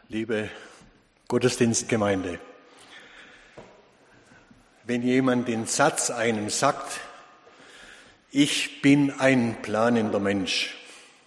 Liebe Gottesdienstgemeinde, wenn jemand den Satz einem sagt, ich bin ein planender Mensch,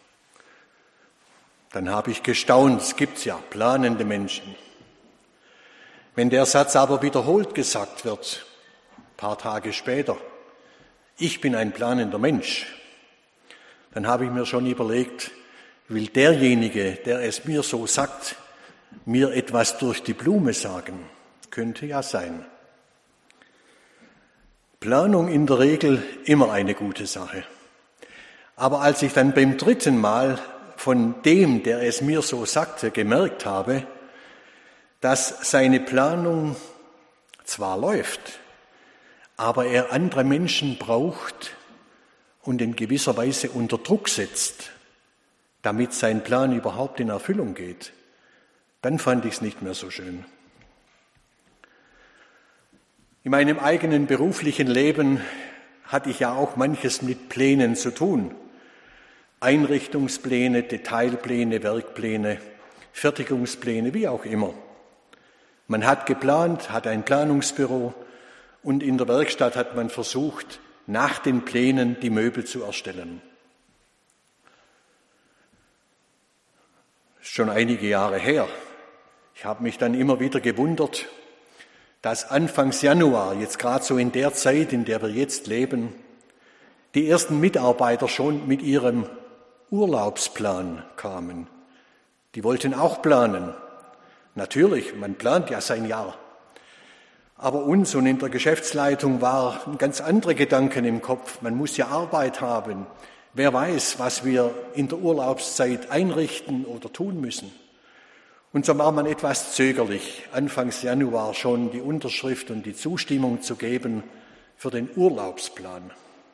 dann habe ich gestaunt, es gibt ja planende Menschen. Wenn der Satz aber wiederholt gesagt wird, ein paar Tage später, ich bin ein planender Mensch, dann habe ich mir schon überlegt, will derjenige, der es mir so sagt, mir etwas durch die Blume sagen? Könnte ja sein. Planung in der Regel immer eine gute Sache. Aber als ich dann beim dritten Mal von dem, der es mir so sagte, gemerkt habe, dass seine Planung zwar läuft, aber er andere Menschen braucht und in gewisser Weise unter Druck setzt, damit sein Plan überhaupt in Erfüllung geht, dann fand ich es nicht mehr so schön. In meinem eigenen beruflichen Leben hatte ich ja auch manches mit Plänen zu tun. Einrichtungspläne, Detailpläne, Werkpläne, Fertigungspläne, wie auch immer. Man hat geplant, hat ein Planungsbüro und in der Werkstatt hat man versucht, nach den Plänen die Möbel zu erstellen. Schon einige Jahre her. Ich habe mich dann immer wieder gewundert, dass Anfangs Januar, jetzt gerade so in der Zeit, in der wir jetzt leben, die ersten Mitarbeiter schon mit ihrem Urlaubsplan kamen. Die wollten auch planen. Natürlich, man plant ja sein Jahr. Aber uns und in der Geschäftsleitung waren ganz andere Gedanken im Kopf. Man muss ja Arbeit haben. Wer weiß, was wir in der Urlaubszeit einrichten oder tun müssen. Und so war man etwas zögerlich, Anfangs Januar schon die Unterschrift und die Zustimmung zu geben für den Urlaubsplan.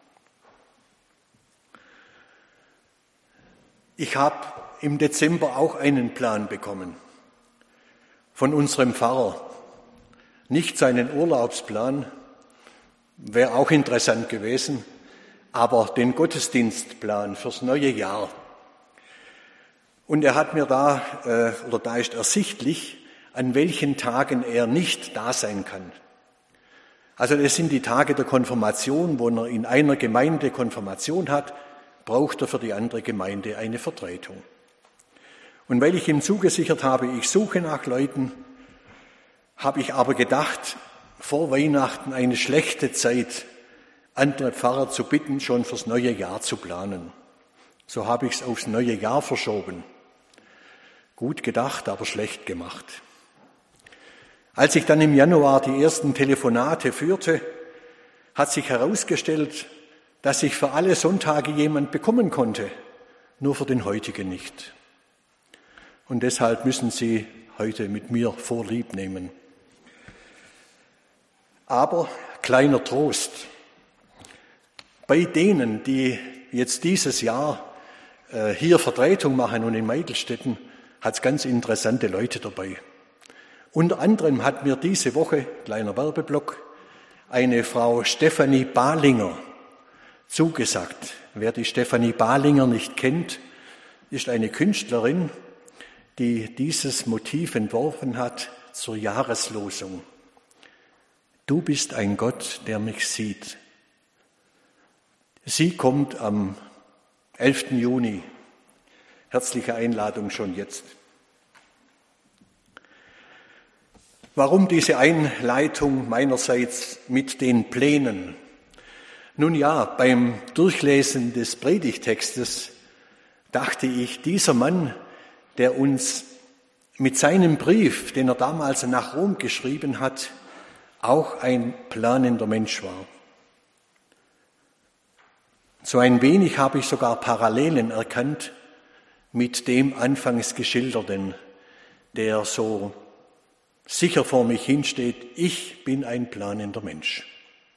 Ich habe im Dezember auch einen Plan bekommen von unserem Pfarrer. Nicht seinen Urlaubsplan, wäre auch interessant gewesen, aber den Gottesdienstplan fürs neue Jahr. Und er hat mir da ist ersichtlich, an welchen Tagen er nicht da sein kann. Also das sind die Tage der Konfirmation, wo er in einer Gemeinde Konfirmation hat, braucht er für die andere Gemeinde eine Vertretung. Und weil ich ihm zugesichert habe, ich suche nach Leuten, habe ich aber gedacht, vor Weihnachten eine schlechte Zeit, andere Pfarrer zu bitten, schon fürs neue Jahr zu planen. So habe ich es aufs neue Jahr verschoben. Gut gedacht, aber schlecht gemacht. Als ich dann im Januar die ersten Telefonate führte, hat sich herausgestellt, dass ich für alle Sonntage jemand bekommen konnte, nur für den heutigen nicht. Und deshalb müssen Sie heute mit mir Vorlieb nehmen. Aber kleiner Trost. Bei denen, die jetzt dieses Jahr hier Vertretung machen und in Meidelstetten, hat es ganz interessante Leute dabei. Unter anderem hat mir diese Woche, kleiner Werbeblock, eine Frau Stefanie Balinger zugesagt. Wer die Stefanie Balinger nicht kennt, ist eine Künstlerin, die dieses Motiv entworfen hat zur Jahreslosung. Du bist ein Gott, der mich sieht. Sie kommt am 11. Juni. Herzliche Einladung schon jetzt. Warum diese Einleitung meinerseits mit den Plänen? Nun ja, beim Durchlesen des Predigtextes dachte ich, dieser Mann, der uns mit seinem Brief, den er damals nach Rom geschrieben hat, auch ein planender Mensch war. So ein wenig habe ich sogar Parallelen erkannt mit dem anfangs Geschilderten, der so sicher vor mich hinsteht, ich bin ein planender Mensch.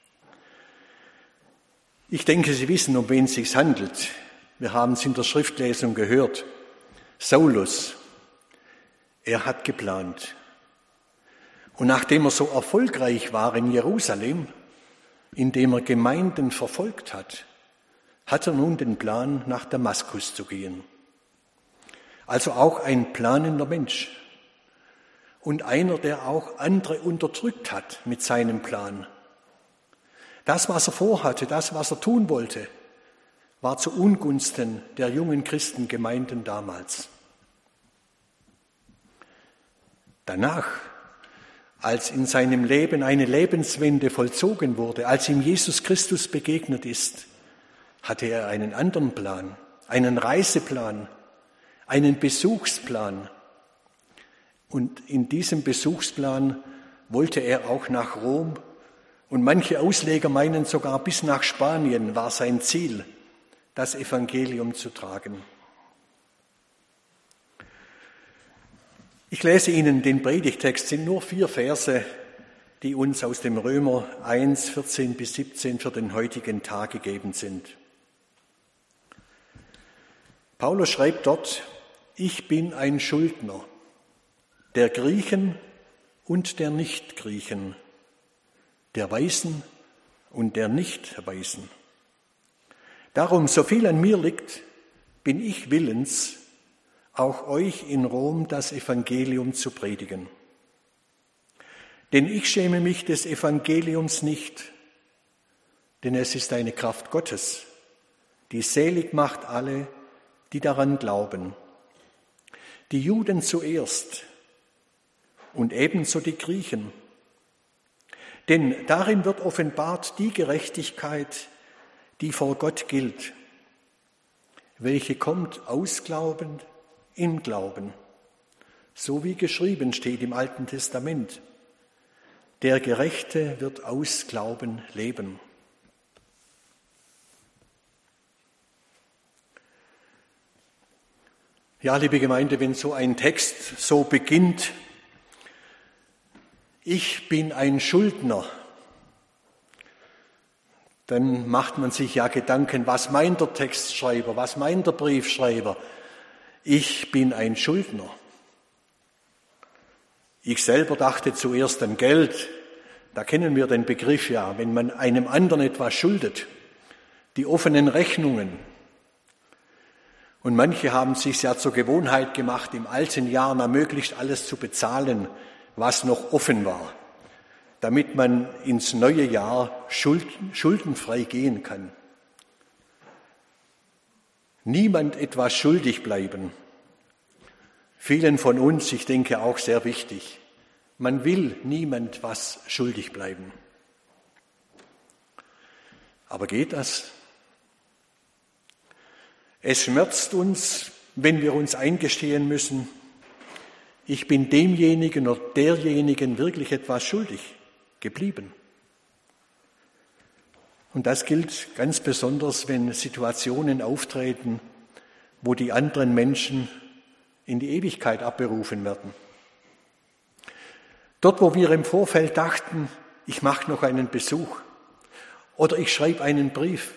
Ich denke, Sie wissen, um wen es sich handelt. Wir haben es in der Schriftlesung gehört. Saulus, er hat geplant. Und nachdem er so erfolgreich war in Jerusalem, indem er Gemeinden verfolgt hat, hat er nun den Plan, nach Damaskus zu gehen. Also auch ein planender Mensch. und einer, der auch andere unterdrückt hat mit seinem Plan. Das, was er vorhatte, das, was er tun wollte, war zu Ungunsten der jungen Christengemeinden damals. Danach, als in seinem Leben eine Lebenswende vollzogen wurde, als ihm Jesus Christus begegnet ist, hatte er einen anderen Plan, einen Reiseplan, einen Besuchsplan. Und in diesem Besuchsplan wollte er auch nach Rom. Und manche Ausleger meinen sogar bis nach Spanien war sein Ziel, das Evangelium zu tragen. Ich lese Ihnen den Predigtext, es sind nur 4 Verse, die uns aus dem Römer 1, 14 bis 17 für den heutigen Tag gegeben sind. Paulus schreibt dort: Ich bin ein Schuldner, der Griechen und der Nichtgriechen, der Weisen und der Nichtweisen. Darum, so viel an mir liegt, bin ich willens, auch euch in Rom das Evangelium zu predigen. Denn ich schäme mich des Evangeliums nicht, denn es ist eine Kraft Gottes, die selig macht alle, die daran glauben. Die Juden zuerst und ebenso die Griechen. Denn darin wird offenbart die Gerechtigkeit, die vor Gott gilt, welche kommt aus Glauben im Glauben, so wie geschrieben steht im Alten Testament: Der Gerechte wird aus Glauben leben. Ja, liebe Gemeinde, wenn so ein Text so beginnt: Ich bin ein Schuldner, dann macht man sich ja Gedanken, was meint der Textschreiber, was meint der Briefschreiber? Ich bin ein Schuldner. Ich selber dachte zuerst an Geld. Da kennen wir den Begriff ja, wenn man einem anderen etwas schuldet. Die offenen Rechnungen. Und manche haben es sich ja zur Gewohnheit gemacht, im alten Jahr möglichst alles zu bezahlen, was noch offen war, damit man ins neue Jahr schuldenfrei gehen kann. Niemand etwas schuldig bleiben. Vielen von uns, ich denke auch sehr wichtig, man will niemand was schuldig bleiben. Aber geht das? Es schmerzt uns, wenn wir uns eingestehen müssen, ich bin demjenigen oder derjenigen wirklich etwas schuldig geblieben. Und das gilt ganz besonders, wenn Situationen auftreten, wo die anderen Menschen in die Ewigkeit abberufen werden. Dort, wo wir im Vorfeld dachten, ich mache noch einen Besuch oder ich schreibe einen Brief,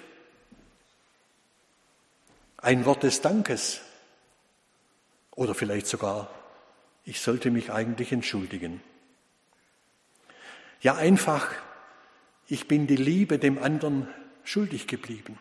ein Wort des Dankes oder vielleicht sogar, ich sollte mich eigentlich entschuldigen. Ja, einfach, ich bin die Liebe dem anderen schuldig geblieben.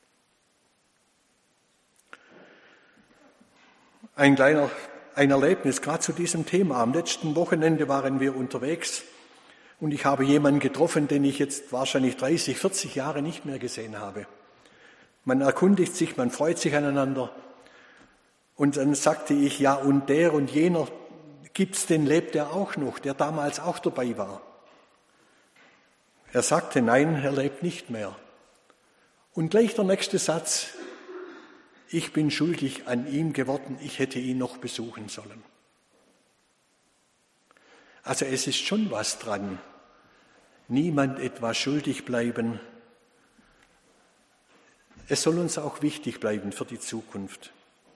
Ein Erlebnis, gerade zu diesem Thema. Am letzten Wochenende waren wir unterwegs und ich habe jemanden getroffen, den ich jetzt wahrscheinlich 30, 40 Jahre nicht mehr gesehen habe. Man erkundigt sich, man freut sich aneinander und dann sagte ich, ja, und der und jener, gibt's den, lebt er auch noch, der damals auch dabei war? Er sagte, nein, er lebt nicht mehr. Und gleich der nächste Satz: Ich bin schuldig an ihm geworden, ich hätte ihn noch besuchen sollen. Also es ist schon was dran. Niemand etwas schuldig bleiben. Es soll uns auch wichtig bleiben für die Zukunft.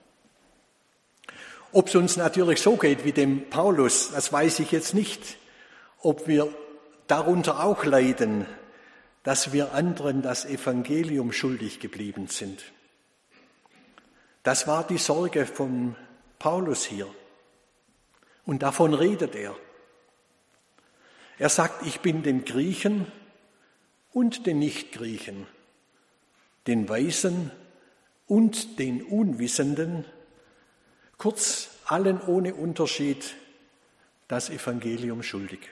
Ob es uns natürlich so geht wie dem Paulus, das weiß ich jetzt nicht. Ob wir darunter auch leiden, dass wir anderen das Evangelium schuldig geblieben sind. Das war die Sorge von Paulus hier. Und davon redet er. Er sagt, ich bin den Griechen und den Nichtgriechen, den Weisen und den Unwissenden, kurz allen ohne Unterschied das Evangelium schuldig.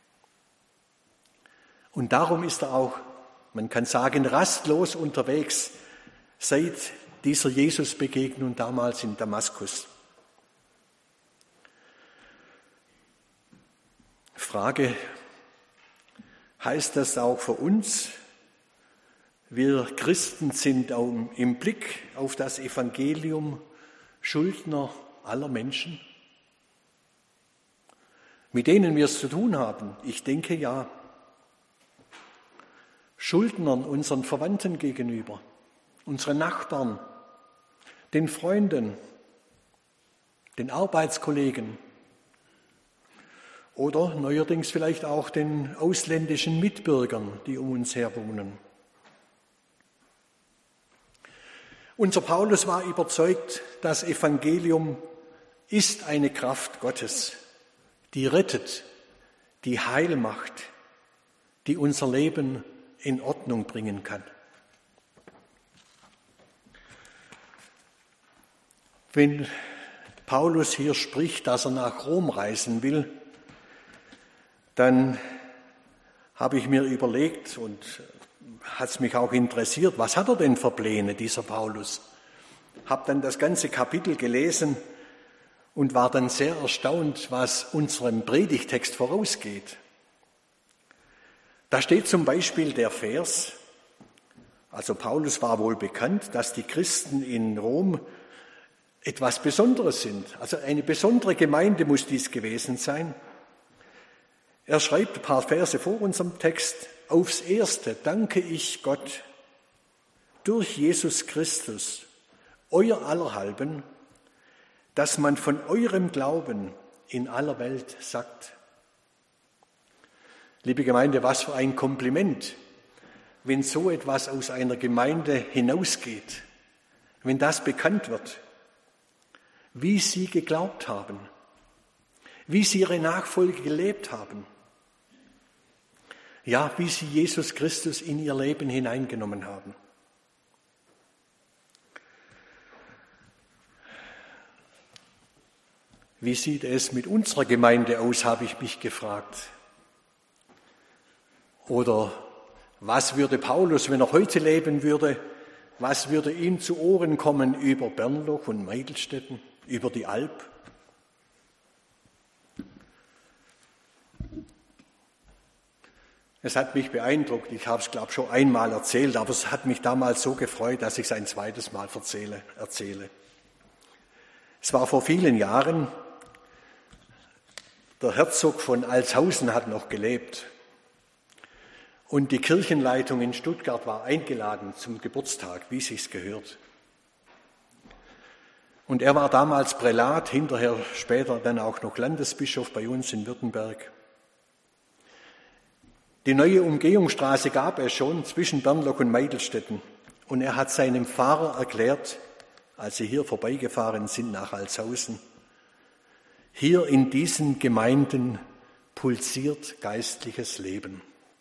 Und darum ist er auch, man kann sagen, rastlos unterwegs seit dieser Jesus-Begegnung damals in Damaskus. Frage, heißt das auch für uns? Wir Christen sind im Blick auf das Evangelium Schuldner aller Menschen, mit denen wir es zu tun haben. Ich denke ja. Schuldnern unseren Verwandten gegenüber, unseren Nachbarn, den Freunden, den Arbeitskollegen oder neuerdings vielleicht auch den ausländischen Mitbürgern, die um uns her wohnen. Unser Paulus war überzeugt, das Evangelium ist eine Kraft Gottes, die rettet, die Heil macht, die unser Leben in Ordnung bringen kann. Wenn Paulus hier spricht, dass er nach Rom reisen will, dann habe ich mir überlegt und hat es mich auch interessiert, was hat er denn für Pläne, dieser Paulus? Habe dann das ganze Kapitel gelesen und war dann sehr erstaunt, was unserem Predigtext vorausgeht. Da steht zum Beispiel der Vers, also Paulus war wohl bekannt, dass die Christen in Rom etwas Besonderes sind. Also eine besondere Gemeinde muss dies gewesen sein. Er schreibt ein paar Verse vor unserem Text. Aufs Erste danke ich Gott durch Jesus Christus, euer Allerhalben, dass man von eurem Glauben in aller Welt sagt. Liebe Gemeinde, was für ein Kompliment, wenn so etwas aus einer Gemeinde hinausgeht, wenn das bekannt wird, wie sie geglaubt haben, wie sie ihre Nachfolge gelebt haben, ja, wie sie Jesus Christus in ihr Leben hineingenommen haben. Wie sieht es mit unserer Gemeinde aus, habe ich mich gefragt. Oder was würde Paulus, wenn er heute leben würde, was würde ihm zu Ohren kommen über Bernloch und Meidelstetten, über die Alp? Es hat mich beeindruckt, ich habe es, glaube ich, schon einmal erzählt, aber es hat mich damals so gefreut, dass ich es ein zweites Mal erzähle. Es war vor vielen Jahren, der Herzog von Altshausen hat noch gelebt und die Kirchenleitung in Stuttgart war eingeladen zum Geburtstag, wie sich's gehört. Und er war damals Prälat, hinterher später dann auch noch Landesbischof bei uns in Württemberg. Die neue Umgehungsstraße gab es schon zwischen Bernloch und Meidelstetten. Und er hat seinem Fahrer erklärt, als sie hier vorbeigefahren sind nach Altshausen, hier in diesen Gemeinden pulsiert geistliches Leben.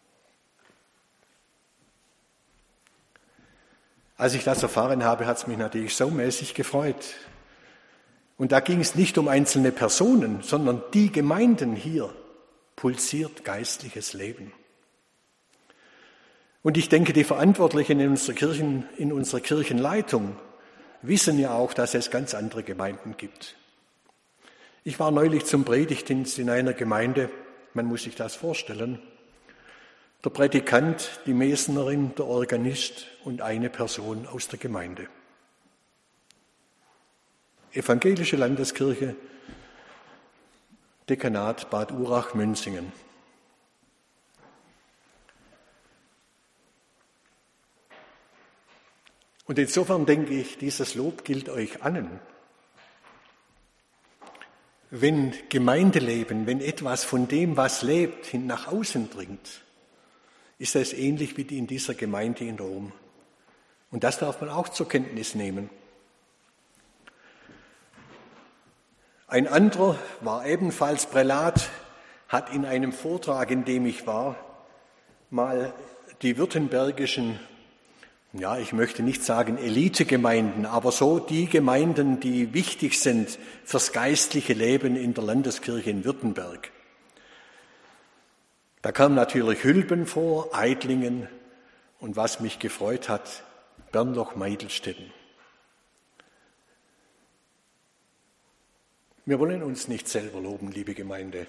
Als ich das erfahren habe, hat es mich natürlich saumäßig gefreut. Und da ging es nicht um einzelne Personen, sondern die Gemeinden hier pulsiert geistliches Leben. Und ich denke, die Verantwortlichen in unserer Kirchenleitung wissen ja auch, dass es ganz andere Gemeinden gibt. Ich war neulich zum Predigtdienst in einer Gemeinde, man muss sich das vorstellen, der Prädikant, die Mesnerin, der Organist und eine Person aus der Gemeinde. Evangelische Landeskirche, Dekanat Bad Urach-Münzingen. Und insofern denke ich, dieses Lob gilt euch allen. Wenn Gemeindeleben, wenn etwas von dem, was lebt, nach außen dringt, ist es ähnlich wie in dieser Gemeinde in Rom. Und das darf man auch zur Kenntnis nehmen. Ein anderer war ebenfalls Prälat, hat in einem Vortrag, in dem ich war, mal die württembergischen ja, ich möchte nicht sagen Elitegemeinden, aber so die Gemeinden, die wichtig sind fürs geistliche Leben in der Landeskirche in Württemberg. Da kam natürlich Hülben vor, Eidlingen und was mich gefreut hat, Bernloch-Meidelstetten. Wir wollen uns nicht selber loben, liebe Gemeinde.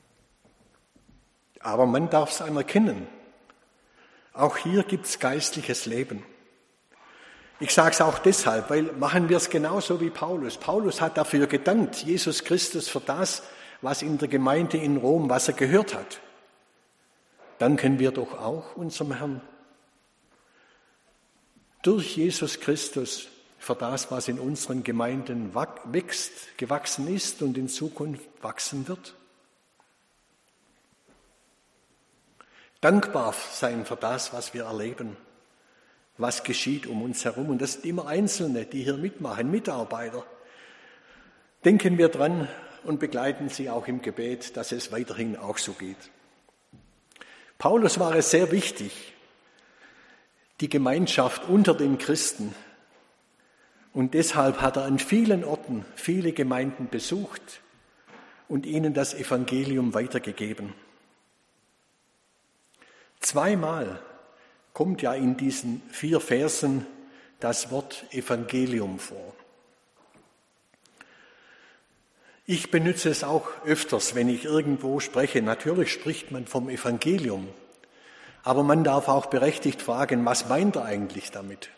Aber man darf es anerkennen. Auch hier gibt es geistliches Leben. Ich sage es auch deshalb, weil machen wir es genauso wie Paulus. Paulus hat dafür gedankt, Jesus Christus, für das, was in der Gemeinde in Rom, was er gehört hat. Danken wir doch auch unserem Herrn. Durch Jesus Christus für das, was in unseren Gemeinden wächst, gewachsen ist und in Zukunft wachsen wird. Dankbar sein für das, was wir erleben, was geschieht um uns herum. Und das sind immer Einzelne, die hier mitmachen, Mitarbeiter. Denken wir dran und begleiten sie auch im Gebet, dass es weiterhin auch so geht. Paulus war es sehr wichtig, die Gemeinschaft unter den Christen. Und deshalb hat er an vielen Orten viele Gemeinden besucht und ihnen das Evangelium weitergegeben. Zweimal kommt ja in diesen 4 Versen das Wort Evangelium vor. Ich benutze es auch öfters, wenn ich irgendwo spreche. Natürlich spricht man vom Evangelium, aber man darf auch berechtigt fragen, was meint er eigentlich damit?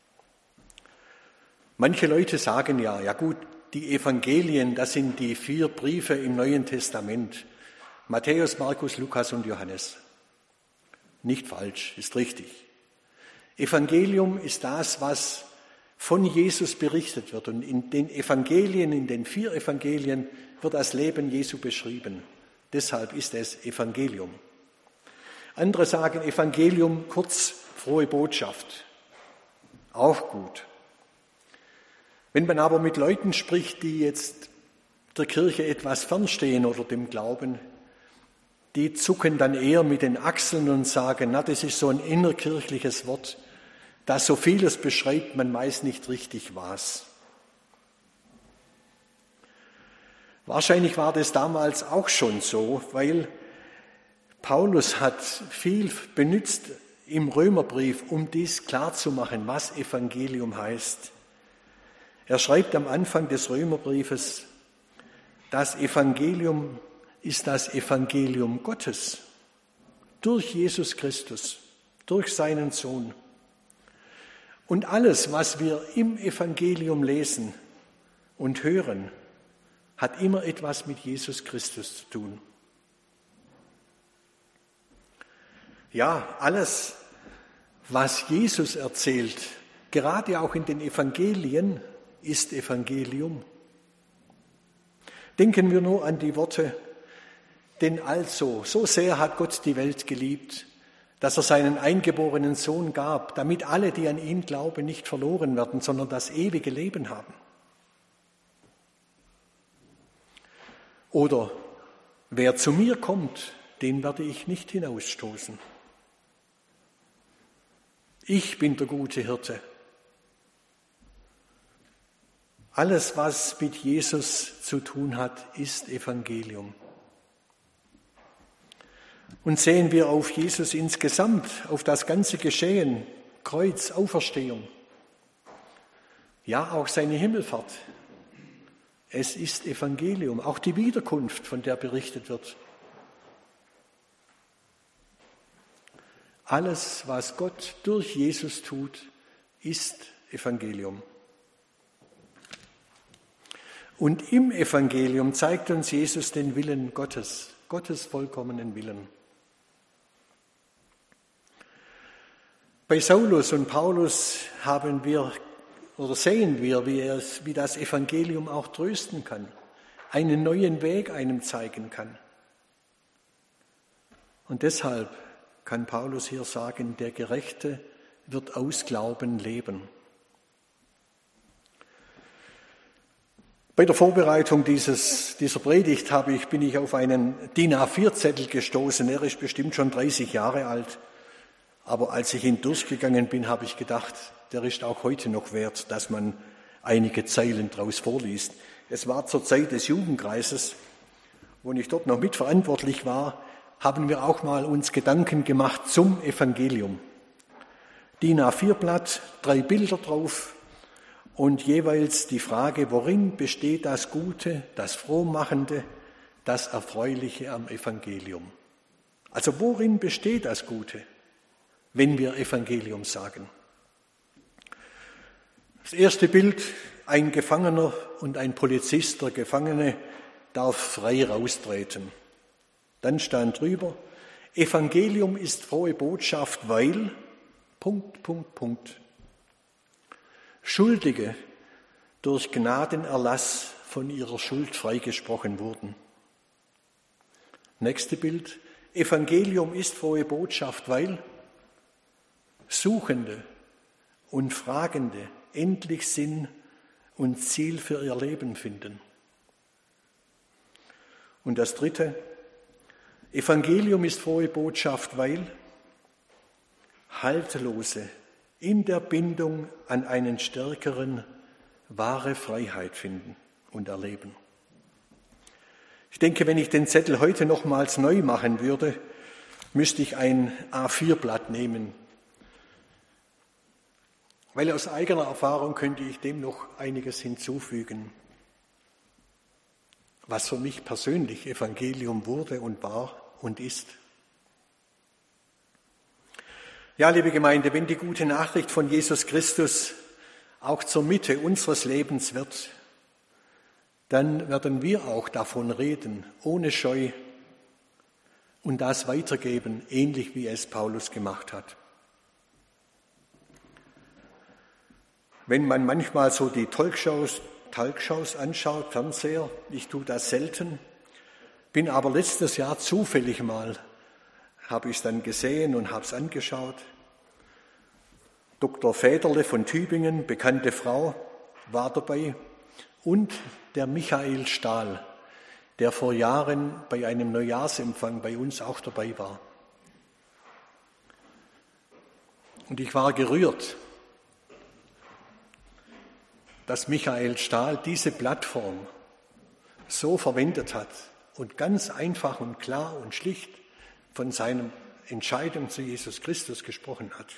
Manche Leute sagen ja gut, die Evangelien, das sind die 4 Briefe im Neuen Testament. Matthäus, Markus, Lukas und Johannes. Nicht falsch, ist richtig. Evangelium ist das, was von Jesus berichtet wird. Und in den Evangelien, in den 4 Evangelien, wird das Leben Jesu beschrieben. Deshalb ist es Evangelium. Andere sagen Evangelium, kurz frohe Botschaft. Auch gut. Wenn man aber mit Leuten spricht, die jetzt der Kirche etwas fernstehen oder dem Glauben, die zucken dann eher mit den Achseln und sagen, das ist so ein innerkirchliches Wort, das so vieles beschreibt, man weiß nicht richtig was. Wahrscheinlich war das damals auch schon so, weil Paulus hat viel benutzt im Römerbrief, um dies klarzumachen, was Evangelium heißt. Er schreibt am Anfang des Römerbriefes, das Evangelium ist das Evangelium Gottes durch Jesus Christus, durch seinen Sohn. Und alles, was wir im Evangelium lesen und hören, hat immer etwas mit Jesus Christus zu tun. Ja, alles, was Jesus erzählt, gerade auch in den Evangelien, ist Evangelium. Denken wir nur an die Worte, denn also, so sehr hat Gott die Welt geliebt, dass er seinen eingeborenen Sohn gab, damit alle, die an ihn glauben, nicht verloren werden, sondern das ewige Leben haben. Oder, wer zu mir kommt, den werde ich nicht hinausstoßen. Ich bin der gute Hirte. Alles, was mit Jesus zu tun hat, ist Evangelium. Und sehen wir auf Jesus insgesamt, auf das ganze Geschehen, Kreuz, Auferstehung, ja auch seine Himmelfahrt. Es ist Evangelium, auch die Wiederkunft, von der berichtet wird. Alles, was Gott durch Jesus tut, ist Evangelium. Und im Evangelium zeigt uns Jesus den Willen Gottes, Gottes vollkommenen Willen. Bei Saulus und Paulus sehen wir, wie das Evangelium auch trösten kann, einen neuen Weg einem zeigen kann. Und deshalb kann Paulus hier sagen, der Gerechte wird aus Glauben leben. Bei der Vorbereitung dieser Predigt bin ich auf einen DIN A4-Zettel gestoßen. Er ist bestimmt schon 30 Jahre alt. Aber als ich ihn durchgegangen bin, habe ich gedacht, der ist auch heute noch wert, dass man einige Zeilen daraus vorliest. Es war zur Zeit des Jugendkreises, wo ich dort noch mitverantwortlich war, haben wir auch mal uns Gedanken gemacht zum Evangelium. DIN A4-Blatt, 3 Bilder drauf und jeweils die Frage, worin besteht das Gute, das Frohmachende, das Erfreuliche am Evangelium? Also worin besteht das Gute, wenn wir Evangelium sagen? Das erste Bild, ein Gefangener und ein Polizist. Der Gefangene darf frei raustreten. Dann stand drüber, Evangelium ist frohe Botschaft, weil... Schuldige durch Gnadenerlass von ihrer Schuld freigesprochen wurden. Nächste Bild. Evangelium ist frohe Botschaft, weil Suchende und Fragende endlich Sinn und Ziel für ihr Leben finden. Und das dritte. Evangelium ist frohe Botschaft, weil Haltlose in der Bindung an einen Stärkeren wahre Freiheit finden und erleben. Ich denke, wenn ich den Zettel heute nochmals neu machen würde, müsste ich ein A4-Blatt nehmen, weil aus eigener Erfahrung könnte ich dem noch einiges hinzufügen, was für mich persönlich Evangelium wurde und war und ist. Ja, liebe Gemeinde, wenn die gute Nachricht von Jesus Christus auch zur Mitte unseres Lebens wird, dann werden wir auch davon reden, ohne Scheu und das weitergeben, ähnlich wie es Paulus gemacht hat. Wenn man manchmal so die Talkshows anschaut, Fernseher, ich tue das selten, bin aber letztes Jahr zufällig mal, habe ich es dann gesehen und habe es angeschaut. Dr. Federle von Tübingen, bekannte Frau, war dabei und der Michael Stahl, der vor Jahren bei einem Neujahrsempfang bei uns auch dabei war. Und ich war gerührt, dass Michael Stahl diese Plattform so verwendet hat und ganz einfach und klar und schlicht von seiner Entscheidung zu Jesus Christus gesprochen hat.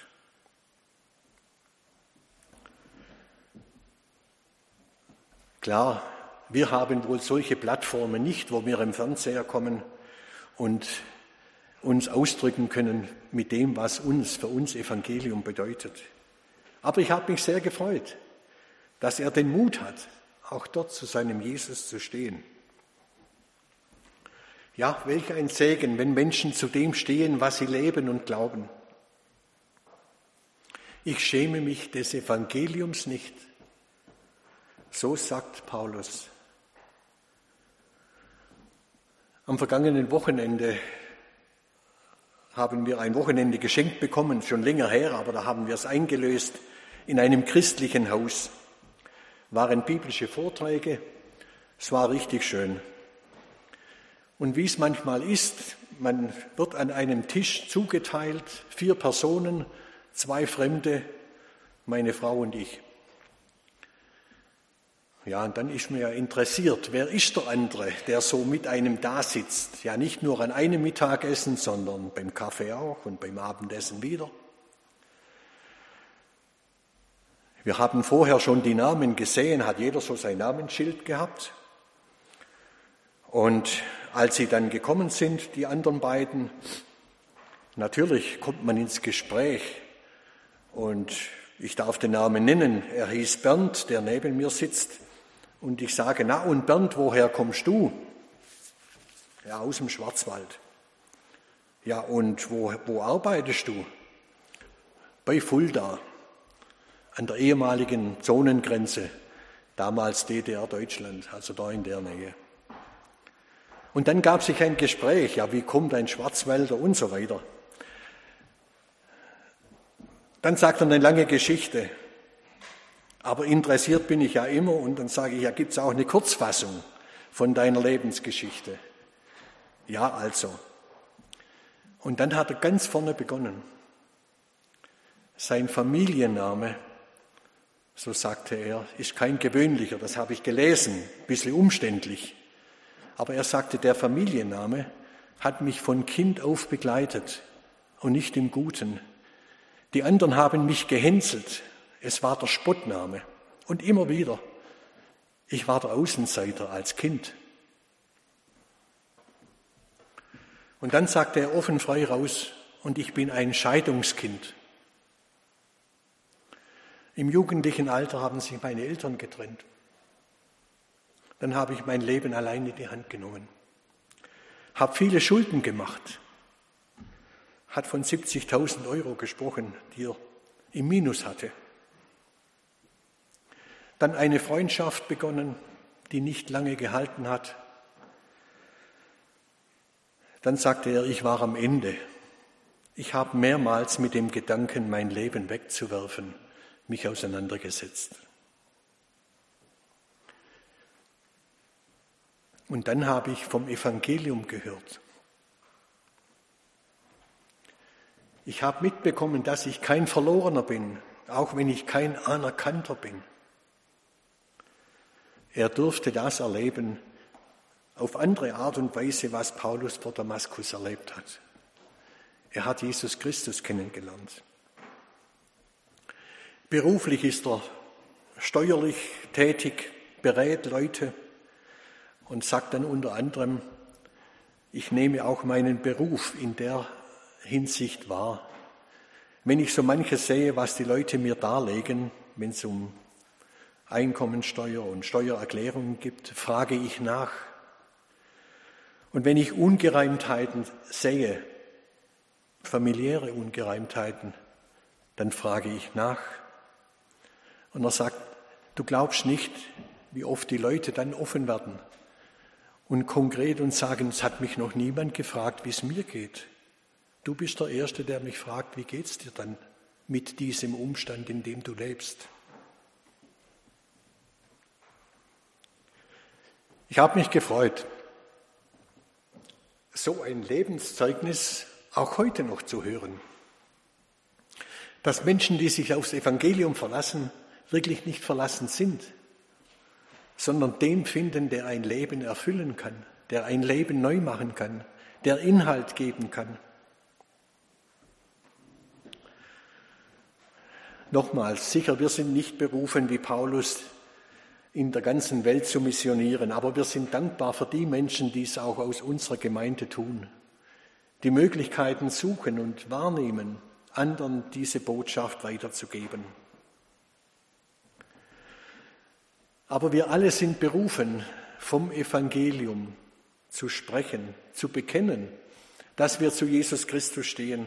Klar, wir haben wohl solche Plattformen nicht, wo wir im Fernseher kommen und uns ausdrücken können mit dem, was für uns Evangelium bedeutet. Aber ich habe mich sehr gefreut, dass er den Mut hat, auch dort zu seinem Jesus zu stehen. Ja, welch ein Segen, wenn Menschen zu dem stehen, was sie leben und glauben. Ich schäme mich des Evangeliums nicht. So sagt Paulus. Am vergangenen Wochenende haben wir ein Wochenende geschenkt bekommen, schon länger her, aber da haben wir es eingelöst in einem christlichen Haus. Waren biblische Vorträge, es war richtig schön. Und wie es manchmal ist, man wird an einem Tisch zugeteilt, 4 Personen, 2 Fremde, meine Frau und ich. Ja, und dann ist mir ja interessiert, wer ist der andere, der so mit einem da sitzt? Ja, nicht nur an einem Mittagessen, sondern beim Kaffee auch und beim Abendessen wieder. Wir haben vorher schon die Namen gesehen, hat jeder so sein Namensschild gehabt. Und als sie dann gekommen sind, die anderen beiden, natürlich kommt man ins Gespräch. Und ich darf den Namen nennen. Er hieß Bernd, der neben mir sitzt. Und ich sage, na und Bernd, woher kommst du? Ja, aus dem Schwarzwald. Ja, und wo arbeitest du? Bei Fulda, an der ehemaligen Zonengrenze, damals DDR-Deutschland, also da in der Nähe. Und dann gab sich ein Gespräch, ja, wie kommt ein Schwarzwälder und so weiter. Dann sagt er eine lange Geschichte, aber interessiert bin ich ja immer und dann sage ich, ja, gibt es auch eine Kurzfassung von deiner Lebensgeschichte? Ja, also. Und dann hat er ganz vorne begonnen. Sein Familienname, so sagte er, ist kein gewöhnlicher, das habe ich gelesen, ein bisschen umständlich. Aber er sagte, der Familienname hat mich von Kind auf begleitet und nicht im Guten. Die anderen haben mich gehänselt, es war der Spottname und immer wieder. Ich war der Außenseiter als Kind. Und dann sagte er offen frei raus, und ich bin ein Scheidungskind. Im jugendlichen Alter haben sich meine Eltern getrennt. Dann habe ich mein Leben allein in die Hand genommen. Habe viele Schulden gemacht. Hat von 70.000 Euro gesprochen, die er im Minus hatte. Dann eine Freundschaft begonnen, die nicht lange gehalten hat. Dann sagte er, ich war am Ende. Ich habe mehrmals mit dem Gedanken, mein Leben wegzuwerfen, mich auseinandergesetzt. Und dann habe ich vom Evangelium gehört. Ich habe mitbekommen, dass ich kein Verlorener bin, auch wenn ich kein Anerkannter bin. Er durfte das erleben, auf andere Art und Weise, was Paulus vor Damaskus erlebt hat. Er hat Jesus Christus kennengelernt. Beruflich ist er steuerlich tätig, berät Leute und sagt dann unter anderem, ich nehme auch meinen Beruf in der Hinsicht wahr. Wenn ich so manches sehe, was die Leute mir darlegen, wenn es um Einkommensteuer und Steuererklärungen gibt, frage ich nach. Und wenn ich Ungereimtheiten sehe, familiäre Ungereimtheiten, dann frage ich nach. Und er sagt, du glaubst nicht, wie oft die Leute dann offen werden und konkret und sagen, es hat mich noch niemand gefragt, wie es mir geht. Du bist der Erste, der mich fragt, wie geht es dir dann mit diesem Umstand, in dem du lebst? Ich habe mich gefreut, so ein Lebenszeugnis auch heute noch zu hören. Dass Menschen, die sich aufs Evangelium verlassen, wirklich nicht verlassen sind, sondern den finden, der ein Leben erfüllen kann, der ein Leben neu machen kann, der Inhalt geben kann. Nochmals, sicher, wir sind nicht berufen, wie Paulus in der ganzen Welt zu missionieren, aber wir sind dankbar für die Menschen, die es auch aus unserer Gemeinde tun, die Möglichkeiten suchen und wahrnehmen, anderen diese Botschaft weiterzugeben. Aber wir alle sind berufen, vom Evangelium zu sprechen, zu bekennen, dass wir zu Jesus Christus stehen.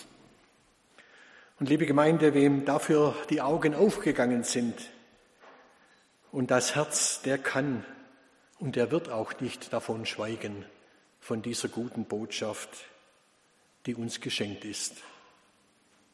Und liebe Gemeinde, wem dafür die Augen aufgegangen sind und das Herz, der kann und der wird auch nicht davon schweigen, von dieser guten Botschaft, die uns geschenkt ist.